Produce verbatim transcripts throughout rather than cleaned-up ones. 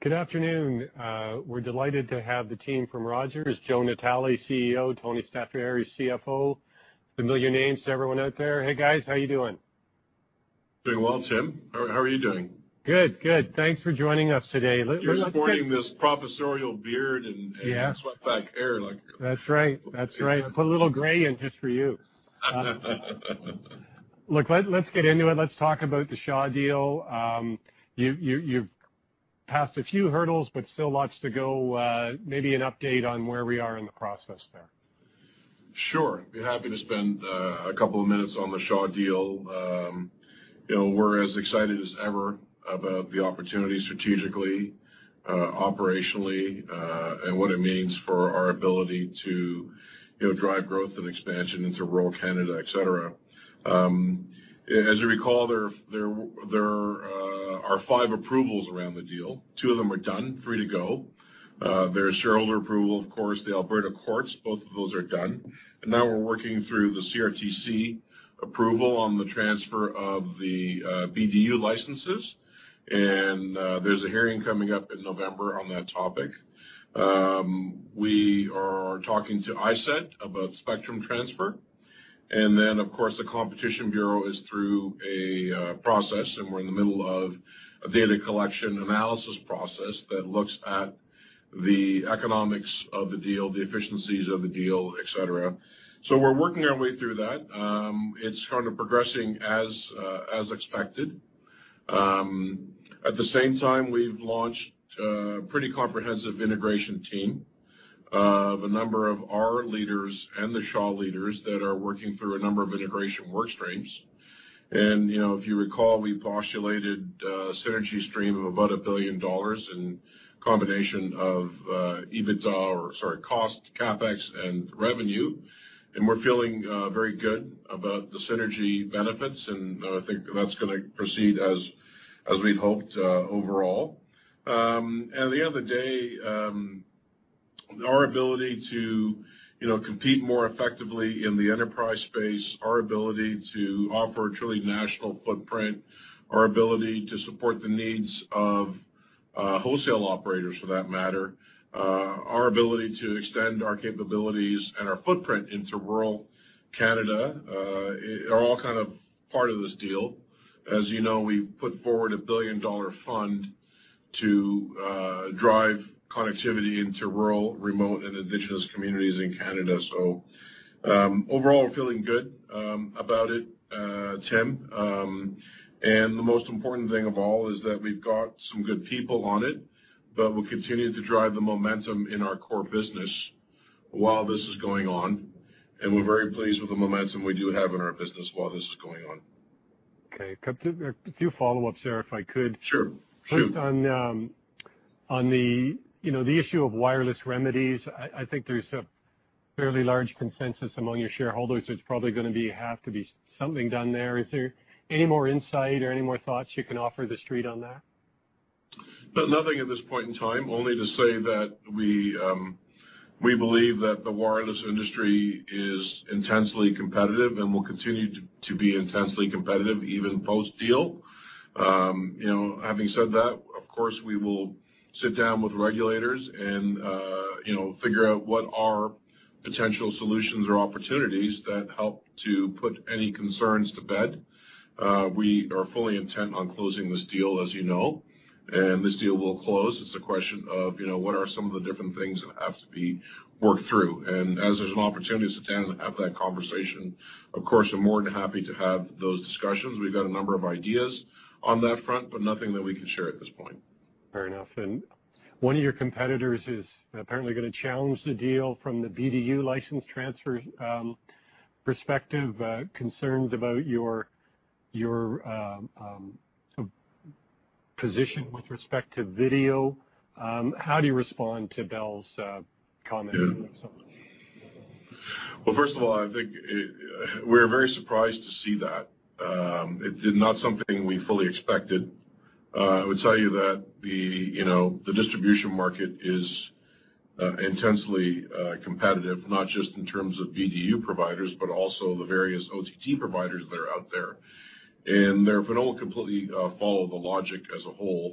Good afternoon. Uh, we're delighted to have the team from Rogers, Joe Natale, C E O, Tony Staffieri, C F O. Familiar names to everyone out there. Hey, guys, how you doing? Doing well, Tim. How, how are you doing? Good, good. Thanks for joining us today. Let, You're let's sporting get... this professorial beard and, and yes. swept-back hair. Like... That's right. That's right. I put a little gray in just for you. Uh, look, let, let's get into it. Let's talk about the Shaw deal. Um, you, you, you've passed a few hurdles, but still lots to go. Uh, maybe an update on where we are in the process there. Sure. Be happy to spend uh, a couple of minutes on the Shaw deal. Um, you know, we're as excited as ever about the opportunity strategically, uh, operationally, uh, and what it means for our ability to, you know, drive growth and expansion into rural Canada, et cetera. Um, as you recall, there there there uh, are five approvals around the deal. Two of them are done, three to go. Uh, there's shareholder approval, of course, the Alberta courts. Both of those are done. And now we're working through the C R T C approval on the transfer of the uh, B D U licenses. And uh, there's a hearing coming up in November on that topic. Um, we are talking to I S E D about spectrum transfer. And then, of course, the Competition Bureau is through a uh, process, and we're in the middle of a data collection analysis process that looks at the economics of the deal, the efficiencies of the deal, et cetera. So we're working our way through that. Um, it's kind of progressing as uh, as expected. Um, at the same time, we've launched a pretty comprehensive integration team of a number of our leaders and the Shaw leaders that are working through a number of integration work streams. And, you know, if you recall, we postulated a synergy stream of about a billion dollars in combination of uh, EBITDA, or sorry, cost, CapEx, and revenue. And we're feeling uh, very good about the synergy benefits, and uh, I think that's going to proceed as as we'd hoped uh, overall. Um, and at the end of the day, um, our ability to, you know, compete more effectively in the enterprise space, our ability to offer a truly national footprint, our ability to support the needs of uh, wholesale operators, for that matter, uh, our ability to extend our capabilities and our footprint into rural Canada uh, are all kind of part of this deal. As you know, we put forward a billion dollar fund to uh, drive connectivity into rural, remote, and Indigenous communities in Canada. So um, overall, we're feeling good um, about it, uh, Tim. Um, and the most important thing of all is that we've got some good people on it, but we'll continue to drive the momentum in our core business while this is going on. And we're very pleased with the momentum we do have in our business while this is going on. Okay, a few follow-ups there, if I could. Sure. First, Shoot. on um, on the you know the issue of wireless remedies, I, I think there's a fairly large consensus among your shareholders. There's probably going to be have to be something done there. Is there any more insight or any more thoughts you can offer the street on that? But nothing at this point in time. Only to say that we um, we believe that the wireless industry is intensely competitive and will continue to, to be intensely competitive even post-deal. Um, you know, having said that, of course, we will sit down with regulators and, uh, you know, figure out what are potential solutions or opportunities that help to put any concerns to bed. Uh, we are fully intent on closing this deal, as you know, and this deal will close. It's a question of, you know, what are some of the different things that have to be worked through. And as there's an opportunity to sit down and have that conversation, of course, I'm more than happy to have those discussions. We've got a number of ideas on that front, but nothing that we can share at this point. Fair enough. And one of your competitors is apparently going to challenge the deal from the B D U license transfer um, perspective, uh, concerned about your your um, um, position with respect to video. Um, how do you respond to Bell's uh, comments? Yeah. Well, first of all, I think it, we're very surprised to see that. Um, it is not something we fully expected. Uh, I would tell you that the, you know, the distribution market is uh, intensely uh, competitive, not just in terms of B D U providers, but also the various O T T providers that are out there. And therefore, don't completely uh, follow the logic as a whole.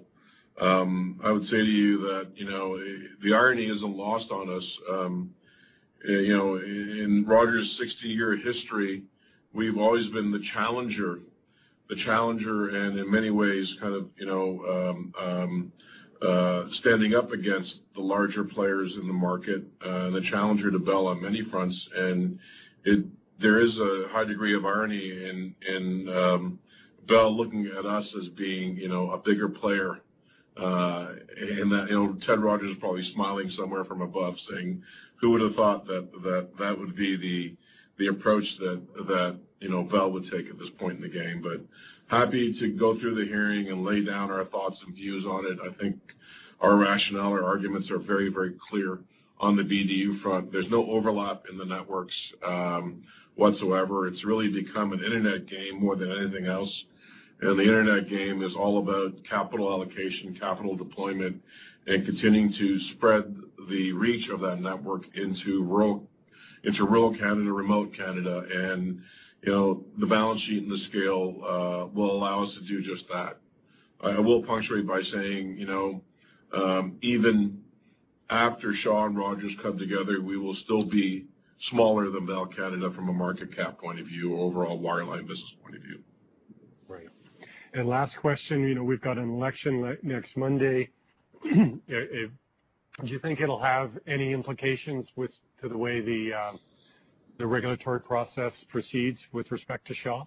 Um, I would say to you that, you know, the irony isn't lost on us. Um, you know, in Rogers' sixty-year history, we've always been the challenger, the challenger, and in many ways, kind of, you know, um, um, uh, standing up against the larger players in the market, uh, and the challenger to Bell on many fronts. And it, there is a high degree of irony in in um, Bell looking at us as being, you know, a bigger player. Uh, and that, you know, Ted Rogers is probably smiling somewhere from above, saying, "Who would have thought that that that would be the the approach that that you know Bell would take at this point in the game?" But happy to go through the hearing and lay down our thoughts and views on it. I think our rationale, our arguments are very, very clear on the B D U front. There's no overlap in the networks um, whatsoever. It's really become an internet game more than anything else. And the internet game is all about capital allocation, capital deployment, and continuing to spread the reach of that network into rural, into rural Canada, remote Canada, and you know the balance sheet and the scale uh, will allow us to do just that. I will punctuate by saying, you know, um, even after Shaw and Rogers come together, we will still be smaller than Bell Canada from a market cap point of view, or overall wireline business point of view. Right. And last question, you know, we've got an election le- next Monday. If, do you think it'll have any implications with to the way the uh, the regulatory process proceeds with respect to Shaw?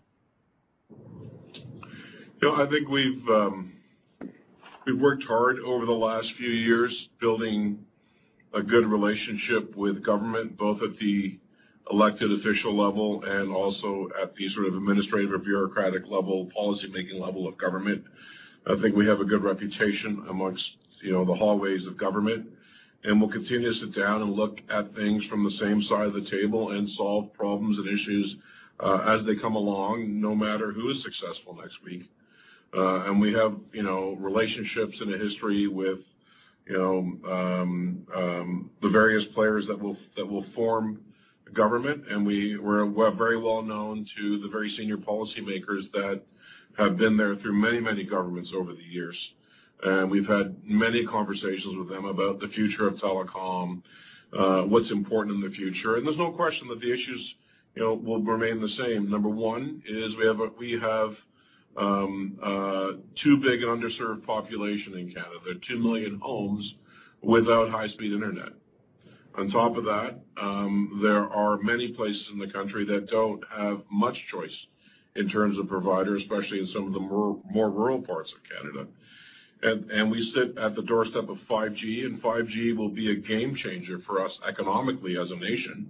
You know, I think we've um, we've worked hard over the last few years building a good relationship with government, both at the elected official level and also at the sort of administrative or bureaucratic level, policy-making level of government. I think we have a good reputation amongst, you know, the hallways of government, and we'll continue to sit down and look at things from the same side of the table and solve problems and issues uh, as they come along, no matter who is successful next week. Uh, and we have, you know, relationships and a history with, you know, um, um, the various players that will that will form government, and we we're, we're very well known to the very senior policymakers that have been there through many, many governments over the years. And we've had many conversations with them about the future of telecom, uh, what's important in the future. And there's no question that the issues, you know, will remain the same. Number one is we have a, we have um, uh, too big an underserved population in Canada. There are two million homes without high-speed internet. On top of that, um, there are many places in the country that don't have much choice in terms of provider, especially in some of the more, more rural parts of Canada. And, and we sit at the doorstep of five G, and five G will be a game changer for us economically as a nation.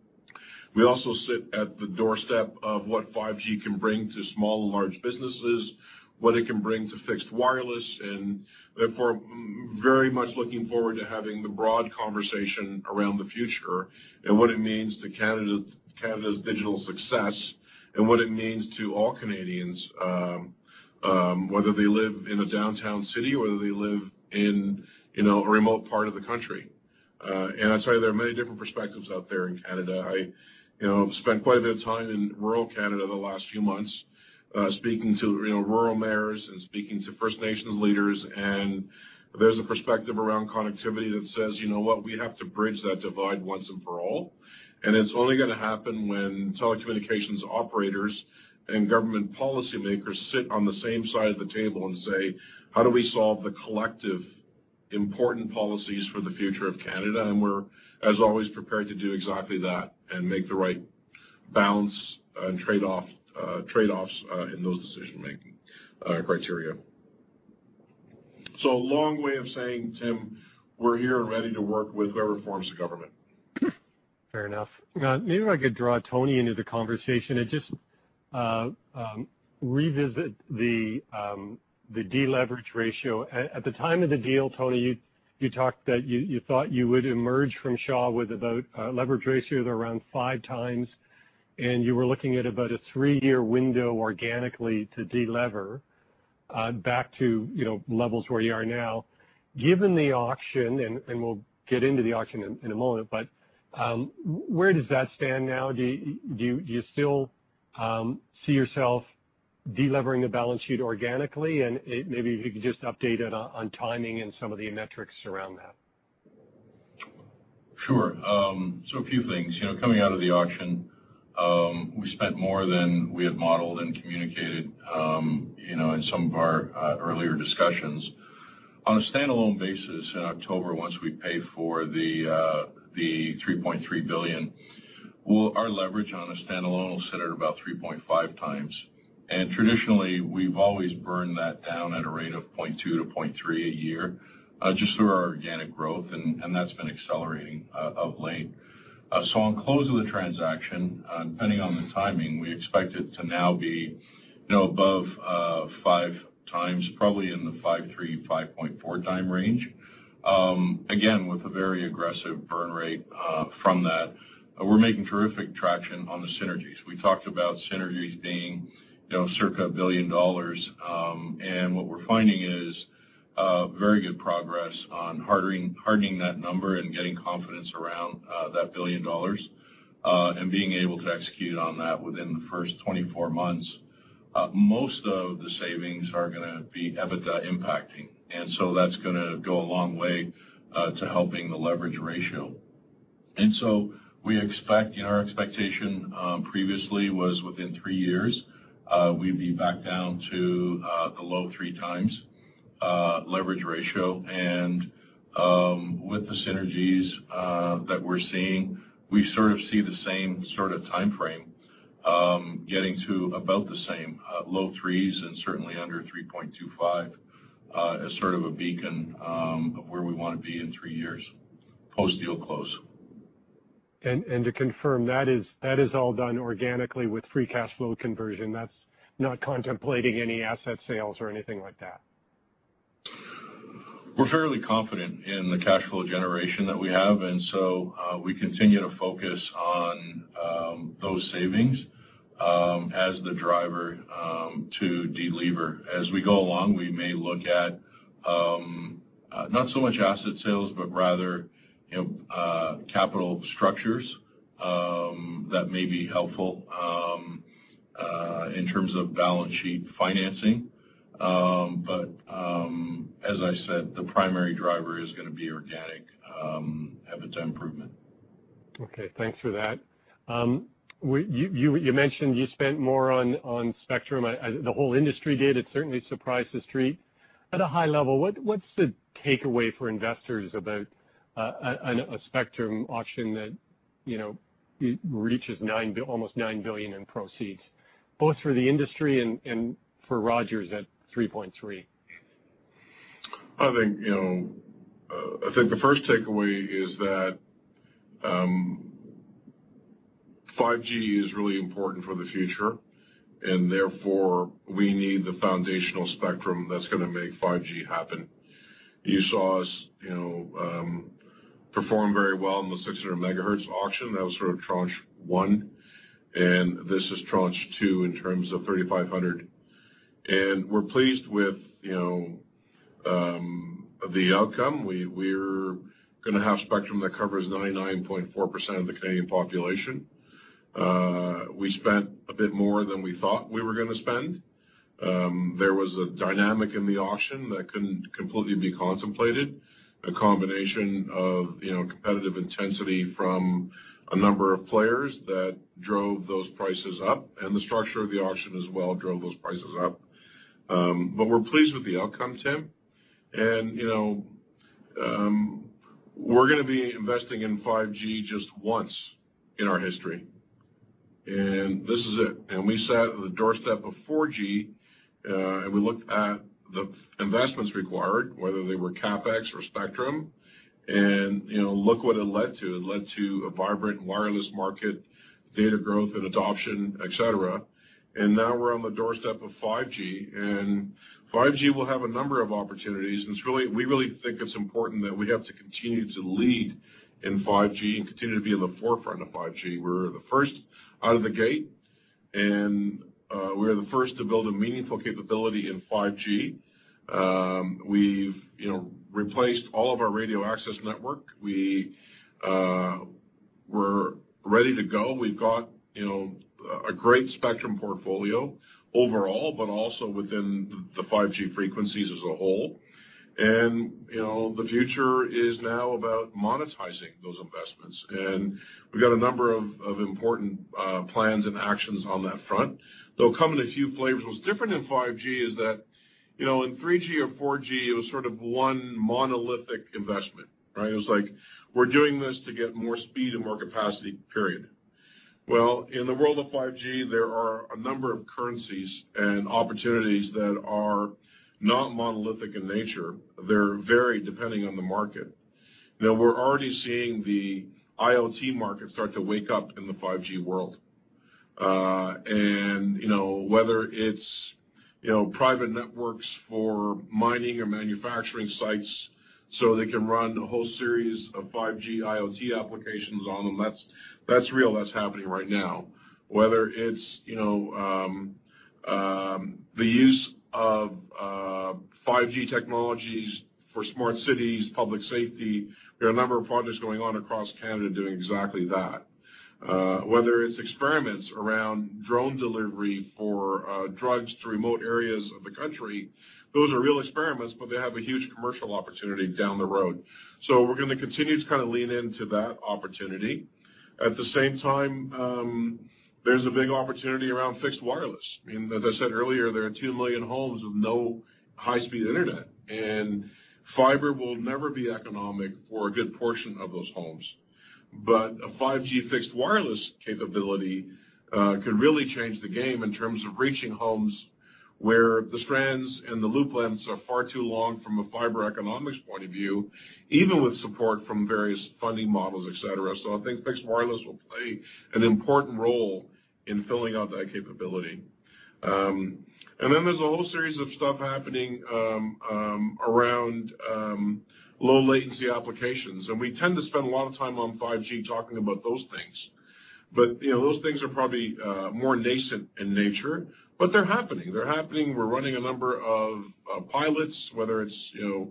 We also sit at the doorstep of what five G can bring to small and large businesses, what it can bring to fixed wireless, and therefore very much looking forward to having the broad conversation around the future and what it means to Canada, Canada's digital success and what it means to all Canadians, um, um, whether they live in a downtown city or whether they live in, you know, a remote part of the country. Uh, and I tell you, there are many different perspectives out there in Canada. I, you know, spent quite a bit of time in rural Canada the last few months, uh, speaking to, you know, rural mayors and speaking to First Nations leaders. And there's a perspective around connectivity that says, you know what, we have to bridge that divide once and for all. And it's only going to happen when telecommunications operators and government policymakers sit on the same side of the table and say, how do we solve the collective important policies for the future of Canada? And we're, as always, prepared to do exactly that and make the right balance and trade-off, uh, trade-offs uh, in those decision-making uh, criteria. So a long way of saying, Tim, we're here and ready to work with whoever forms the government. Fair enough. Uh, maybe if I could draw Tony into the conversation and just uh, um, revisit the um, the deleverage ratio. At, at the time of the deal, Tony, you you talked that you, you thought you would emerge from Shaw with about a leverage ratio of around five times, and you were looking at about a three-year window organically to delever uh, back to, you know, levels where you are now. Given the auction, and, and we'll get into the auction in, in a moment, but um, where does that stand now? Do you, do you, do you still um, see yourself delevering the balance sheet organically, and it, maybe if you could just update it on, on timing and some of the metrics around that. Sure. Um, so a few things. You know, coming out of the auction, um, we spent more than we had modeled and communicated, um, you know, in some of our uh, earlier discussions. On a standalone basis in October, once we pay for the uh, the three point three billion dollars, well, our leverage on a standalone will sit at about three point five times. And traditionally, we've always burned that down at a rate of zero point two to zero point three a year, uh, just through our organic growth, and, and that's been accelerating uh, of late. Uh, so on close of the transaction, uh, depending on the timing, we expect it to now be, you know, above uh, five times, probably in the five point three, five point four time range. Um, again, with a very aggressive burn rate uh, from that. Uh, we're making terrific traction on the synergies. We talked about synergies being, you know, circa a billion dollars, um, and what we're finding is uh, very good progress on hardening, hardening that number and getting confidence around uh, that billion dollars, uh, and being able to execute on that within the first twenty-four months. Uh, most of the savings are going to be EBITDA impacting, and so that's going to go a long way uh, to helping the leverage ratio. And so we expect, you know, our expectation um, previously was within three years, uh, we'd be back down to uh, the low three times uh, leverage ratio. And um, with the synergies uh, that we're seeing, we sort of see the same sort of time frame, um, getting to about the same uh, low threes and certainly under three point two five uh, as sort of a beacon um, of where we want to be in three years post-deal close. And, and to confirm, that is that is all done organically with free cash flow conversion. That's not contemplating any asset sales or anything like that. We're fairly confident in the cash flow generation that we have, and so uh, we continue to focus on um, those savings um, as the driver um, to delever. As we go along, we may look at um, uh, not so much asset sales, but rather, you know, uh, capital structures um, that may be helpful um, uh, in terms of balance sheet financing. Um, but um, as I said, the primary driver is going to be organic um, EBITDA improvement. Okay, thanks for that. Um, we, you, you, you mentioned you spent more on, on spectrum. I, I, the whole industry did. It certainly surprised the street. At a high level, what, what's the takeaway for investors about uh, a, a spectrum auction that, you know, reaches nine, almost nine billion in proceeds, both for the industry and, and for Rogers at three point three? I think, you know, uh, I think the first takeaway is that um, five G is really important for the future, and therefore we need the foundational spectrum that's going to make five G happen. You saw us, you know, um, perform very well in the six hundred megahertz auction. That was sort of tranche one, and this is tranche two in terms of thirty-five hundred. And we're pleased with, you know, um, the outcome. We, we're going to have spectrum that covers ninety-nine point four percent of the Canadian population. Uh, we spent a bit more than we thought we were going to spend. Um, there was a dynamic in the auction that couldn't completely be contemplated, a combination of, you know, competitive intensity from a number of players that drove those prices up, and the structure of the auction as well drove those prices up. Um, but we're pleased with the outcome, Tim. And, you know, um, we're going to be investing in five G just once in our history. And this is it. And we sat at the doorstep of four G, uh, and we looked at the investments required, whether they were CapEx or spectrum. And, you know, look what it led to. It led to a vibrant wireless market, data growth and adoption, et cetera. And now we're on the doorstep of five G, and five G will have a number of opportunities. And it's really, we really think it's important that we have to continue to lead in five G and continue to be in the forefront of five G. We're the first out of the gate, and uh, we're the first to build a meaningful capability in five G. Um, we've, you know, replaced all of our radio access network. We uh, we're ready to go. We've got, you know, a great spectrum portfolio. overall, but also within the five G frequencies as a whole. And, you know, the future is now about monetizing those investments. And we've got a number of, of important uh, plans and actions on that front. They'll come in a few flavors. What's different in five G is that, you know, in three G or four G, it was sort of one monolithic investment, right? It was like, we're doing this to get more speed and more capacity, period. Well, in the world of five G, there are a number of currencies and opportunities that are not monolithic in nature. They're varied depending on the market. You know, we're already seeing the I O T market start to wake up in the five G world. Uh, and, you know, whether it's, you know, private networks for mining or manufacturing sites so they can run a whole series of five G I O T applications on them, that's, that's real, that's happening right now. Whether it's, you know, um, um, the use of uh, five G technologies for smart cities, public safety. There are a number of projects going on across Canada doing exactly that. Uh, whether it's experiments around drone delivery for uh, drugs to remote areas of the country, those are real experiments, but they have a huge commercial opportunity down the road. So we're going to continue to kind of lean into that opportunity. At the same time, um, there's a big opportunity around fixed wireless. I mean, as I said earlier, there are two million homes with no high-speed internet, and fiber will never be economic for a good portion of those homes. But a five G fixed wireless capability uh, could really change the game in terms of reaching homes where the strands and the loop lengths are far too long from a fiber economics point of view, even with support from various funding models, et cetera. So I think fixed wireless will play an important role in filling out that capability. Um, and then there's a whole series of stuff happening um, um, around um, low latency applications. And we tend to spend a lot of time on five G talking about those things. But, you know, those things are probably uh, more nascent in nature, but they're happening. They're happening. We're running a number of uh, pilots, whether it's, you know,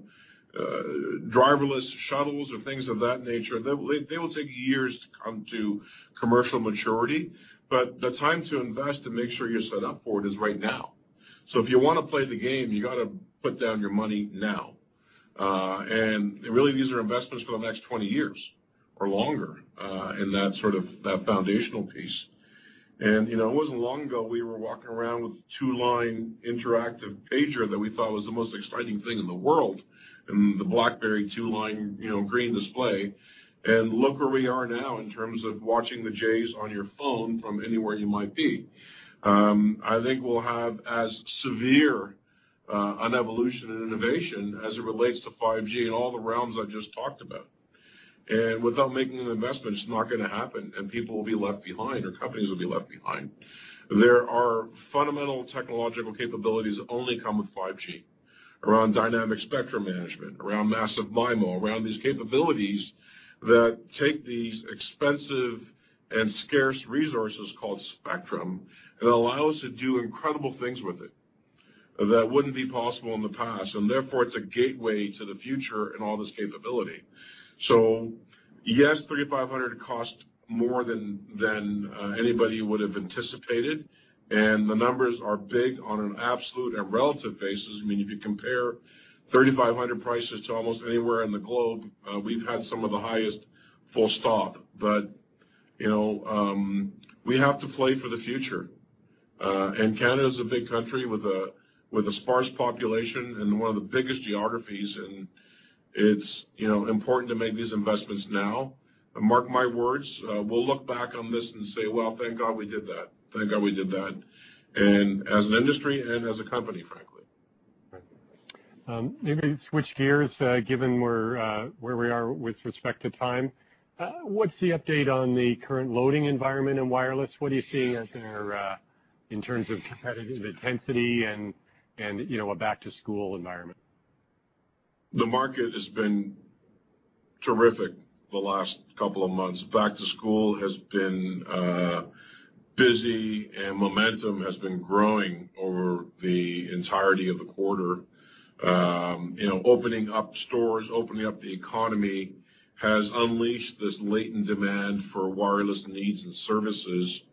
uh, driverless shuttles or things of that nature. They, they will take years to come to commercial maturity, but the time to invest and make sure you're set up for it is right now. So if you want to play the game, you got to put down your money now. Uh, and really, these are investments for the next twenty years or longer uh, in that sort of that foundational piece. And, you know, it wasn't long ago we were walking around with a two-line interactive pager that we thought was the most exciting thing in the world, and the BlackBerry two-line, you know, green display. And look where we are now in terms of watching the Jays on your phone from anywhere you might be. Um, I think we'll have as severe uh, an evolution and innovation as it relates to five G in all the realms I just talked about. And without making an investment, it's not going to happen, and people will be left behind, or companies will be left behind. There are fundamental technological capabilities that only come with five G, around dynamic spectrum management, around massive MIMO, around these capabilities that take these expensive and scarce resources called spectrum and allow us to do incredible things with it that wouldn't be possible in the past. And therefore, it's a gateway to the future and all this capability. So, yes, thirty-five hundred cost more than than uh, anybody would have anticipated, and the numbers are big on an absolute and relative basis. I mean, if you compare thirty-five hundred prices to almost anywhere in the globe, uh, we've had some of the highest, full stop. But, you know, um, we have to play for the future. Uh, and Canada is a big country with a with a sparse population and one of the biggest geographies, and it's, you know, important to make these investments now. And mark my words, uh, we'll look back on this and say, well, thank God we did that. Thank God we did that. And as an industry and as a company, frankly. Um, maybe switch gears, uh, given where, uh, where we are with respect to time. Uh, what's the update on the current loading environment in wireless? What are you seeing out there uh, in terms of competitive intensity and, and, you know, a back-to-school environment? The market has been terrific the last couple of months. Back to school has been uh, busy, and momentum has been growing over the entirety of the quarter. Um, you know, opening up stores, opening up the economy has unleashed this latent demand for wireless needs and services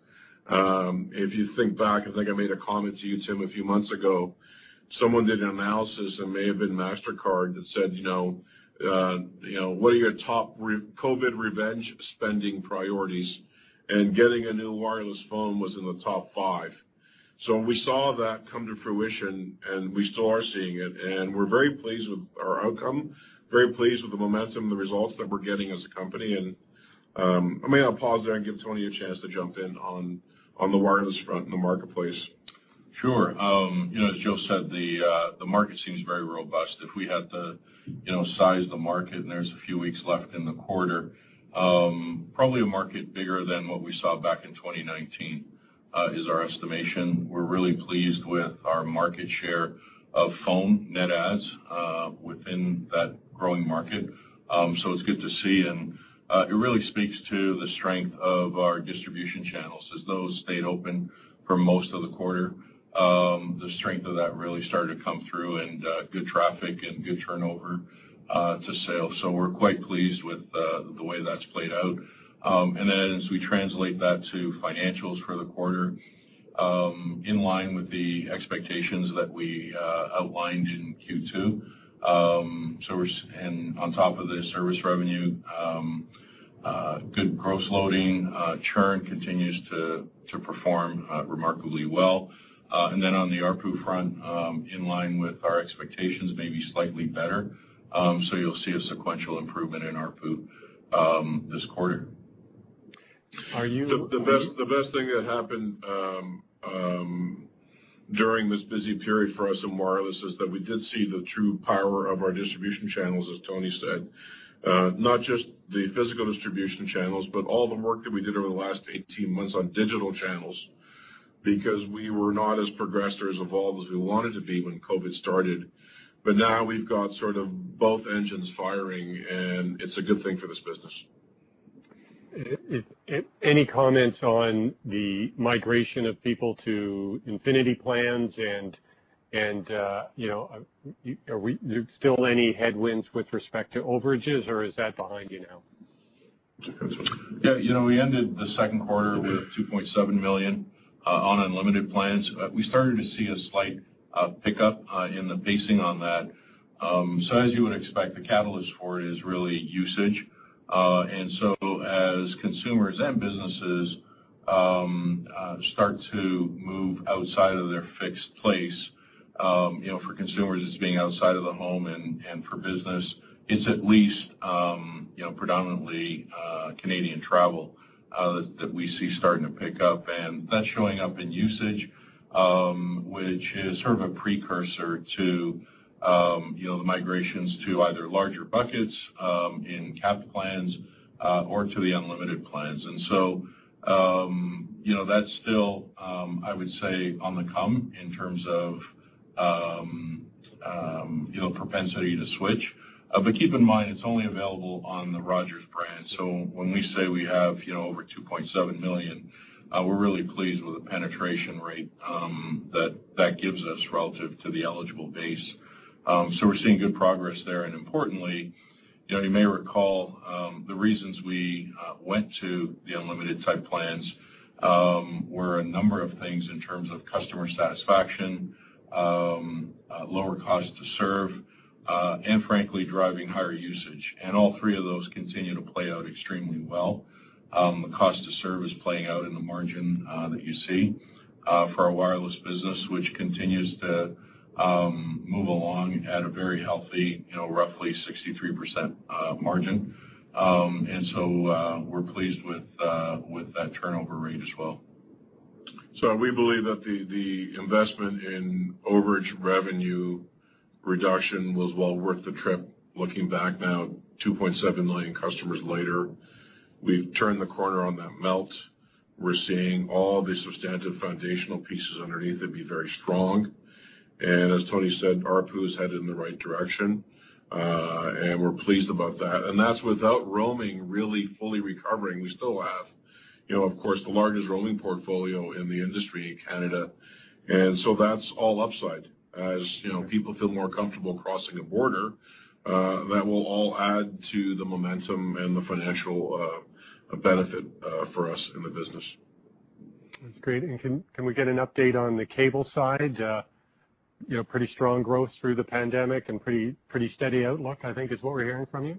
Um, if you think back, I think I made a comment to you, Tim, a few months ago. Someone did an analysis, and may have been MasterCard, that said, you know, uh, you know, what are your top re- COVID revenge spending priorities? And getting a new wireless phone was in the top five. So we saw that come to fruition, and we still are seeing it. And we're very pleased with our outcome, very pleased with the momentum, the results that we're getting as a company. And um, I mean, I'll pause there and give Tony a chance to jump in on on the wireless front in the marketplace. Sure. Um, you know, as Joe said, the uh, the market seems very robust. If we had to, you know, size the market, and there's a few weeks left in the quarter, um, probably a market bigger than what we saw back in twenty nineteen uh, is our estimation. We're really pleased with our market share of phone net adds uh, within that growing market. Um, so it's good to see, and uh, it really speaks to the strength of our distribution channels as those stayed open for most of the quarter. Um, the strength of that really started to come through, and uh, good traffic and good turnover uh, to sales. So we're quite pleased with uh, the way that's played out. Um, and then as we translate that to financials for the quarter, um, in line with the expectations that we uh, outlined in Q two. Um, so we're, and on top of the service revenue, um, uh, good gross loading, uh, churn continues to to perform uh, remarkably well. Uh, and then on the A R P U front, um, in line with our expectations, maybe slightly better. Um, so you'll see a sequential improvement in A R P U um, this quarter. Are you the, the best the best thing that happened um, um, during this busy period for us in wireless is that we did see the true power of our distribution channels, as Tony said. Uh, not just the physical distribution channels, but all the work that we did over the last eighteen months on digital channels, because we were not as progressed or as evolved as we wanted to be when COVID started. But now we've got sort of both engines firing, and it's a good thing for this business. If, if, any comments on the migration of people to Infinity plans, and and uh, you know, are we there still any headwinds with respect to overages, or is that behind you now? Yeah, you know, we ended the second quarter with two point seven million uh, on unlimited plans. Uh, we started to see a slight uh, pickup uh, in the pacing on that. Um, so as you would expect, the catalyst for it is really usage. Uh, and so as consumers and businesses um, uh, start to move outside of their fixed place, um, you know, for consumers it's being outside of the home, and, and for business it's at least, um, you know, predominantly uh, Canadian travel uh, that, that we see starting to pick up. And that's showing up in usage, um, which is sort of a precursor to Um, you know, the migrations to either larger buckets um, in capped plans uh, or to the unlimited plans. And so, um, you know, that's still, um, I would say, on the come in terms of, um, um, you know, propensity to switch. Uh, but keep in mind, it's only available on the Rogers brand. So when we say we have, you know, over two point seven million, uh, we're really pleased with the penetration rate um, that that gives us relative to the eligible base. Um, so we're seeing good progress there, and importantly, you know, you may recall um, the reasons we uh, went to the unlimited type plans um, were a number of things in terms of customer satisfaction, um, uh, lower cost to serve, uh, and frankly, driving higher usage. And all three of those continue to play out extremely well. Um, the cost to serve is playing out in the margin uh, that you see uh, for our wireless business, which continues to Um, move along at a very healthy, you know, roughly sixty-three percent uh, margin, um, and so uh, we're pleased with uh, with that turnover rate as well. So we believe that the the investment in overage revenue reduction was well worth the trip. Looking back now, two point seven million customers later, we've turned the corner on that melt. We're seeing all the substantive foundational pieces underneath it be very strong. And as Tony said, A R P U is headed in the right direction, uh, and we're pleased about that. And that's without roaming really fully recovering. We still have, you know, of course, the largest roaming portfolio in the industry in Canada. And so that's all upside. As, you know, people feel more comfortable crossing a border, uh, that will all add to the momentum and the financial uh, benefit uh, for us in the business. That's great. And can can we get an update on the cable side? Uh, you know, pretty strong growth through the pandemic and pretty pretty steady outlook, I think, is what we're hearing from you.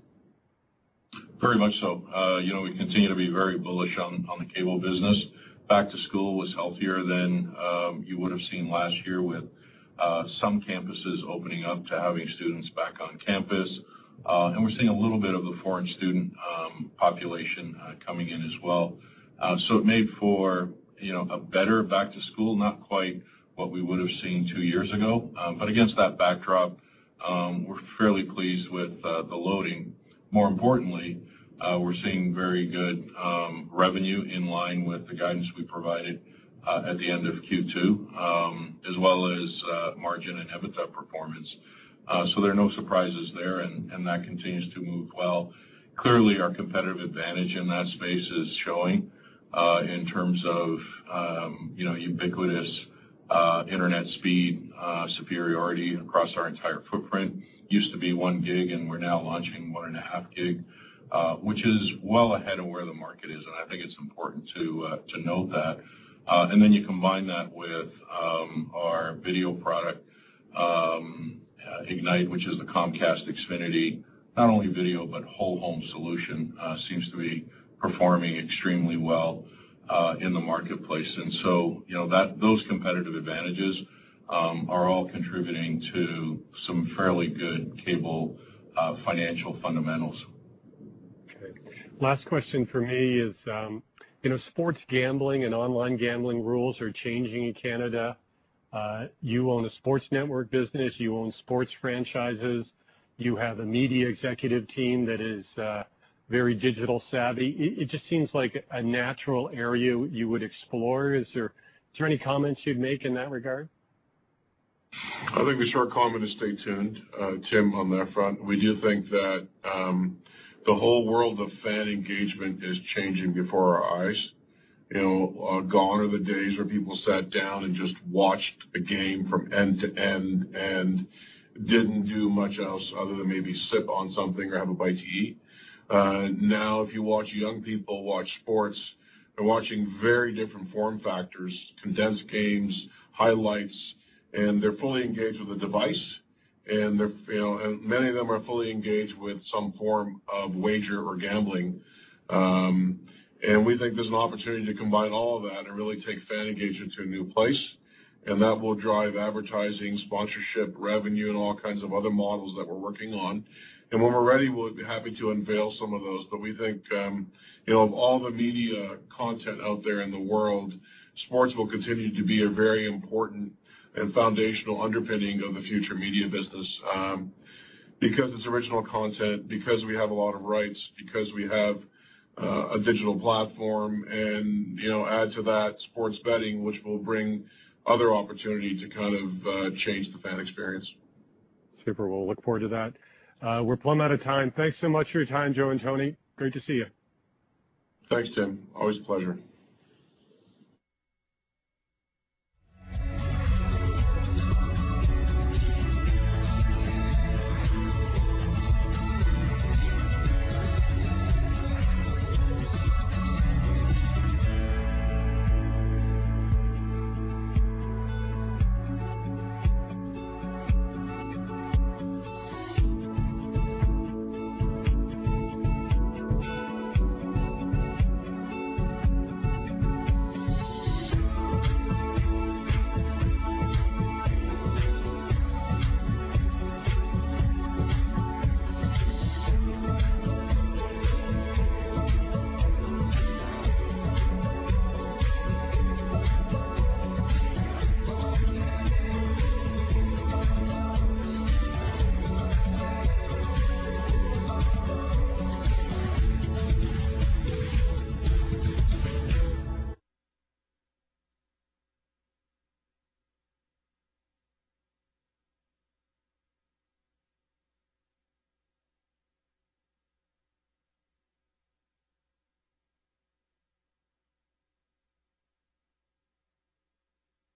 Very much so. Uh, you know, we continue to be very bullish on, on the cable business. Back to school was healthier than um, you would have seen last year, with uh, some campuses opening up to having students back on campus. Uh, and we're seeing a little bit of the foreign student um, population uh, coming in as well. Uh, so it made for, you know, a better back to school, not quite what we would have seen two years ago. Um, but against that backdrop, um, we're fairly pleased with uh, the loading. More importantly, uh, we're seeing very good um, revenue in line with the guidance we provided uh, at the end of Q two, um, as well as uh, margin and EBITDA performance. Uh, so there are no surprises there, and, and that continues to move well. Clearly, our competitive advantage in that space is showing uh, in terms of um, you know ubiquitous uh, internet speed uh, superiority across our entire footprint. Used to be one gig, and we're now launching one and a half gig, uh, which is well ahead of where the market is, and I think it's important to uh, to note that. Uh, and then you combine that with um, our video product, um, uh, Ignite, which is the Comcast Xfinity, not only video but whole home solution, uh, seems to be performing extremely well uh, in the marketplace. And so, you know, that those competitive advantages um, are all contributing to some fairly good cable uh, financial fundamentals. Okay. Last question for me is, um, you know, sports gambling and online gambling rules are changing in Canada. Uh, you own a sports network business. You own sports franchises. You have a media executive team that is uh, very digital savvy. It, it just seems like a natural area you would explore. Is there, is there any comments you'd make in that regard? I think the short comment is stay tuned, uh, Tim, on that front. We do think that um, the whole world of fan engagement is changing before our eyes. You know, uh, gone are the days where people sat down and just watched a game from end to end and didn't do much else other than maybe sip on something or have a bite to eat. Uh, now, if you watch young people watch sports, they're watching very different form factors, condensed games, highlights, and they're fully engaged with the device. And they're, you know, and many of them are fully engaged with some form of wager or gambling. Um, and we think there's an opportunity to combine all of that and really take fan engagement to a new place. And that will drive advertising, sponsorship, revenue, and all kinds of other models that we're working on. And when we're ready, we'll be happy to unveil some of those. But we think, um, you know, of all the media content out there in the world, sports will continue to be a very important and foundational underpinning of the future media business, um, because it's original content, because we have a lot of rights, because we have uh, a digital platform, and, you know, add to that sports betting, which will bring other opportunity to kind of uh, change the fan experience. Super. We'll look forward to that. Uh, we're plumb out of time. Thanks so much for your time, Joe and Tony. Great to see you. Thanks, Tim. Always a pleasure.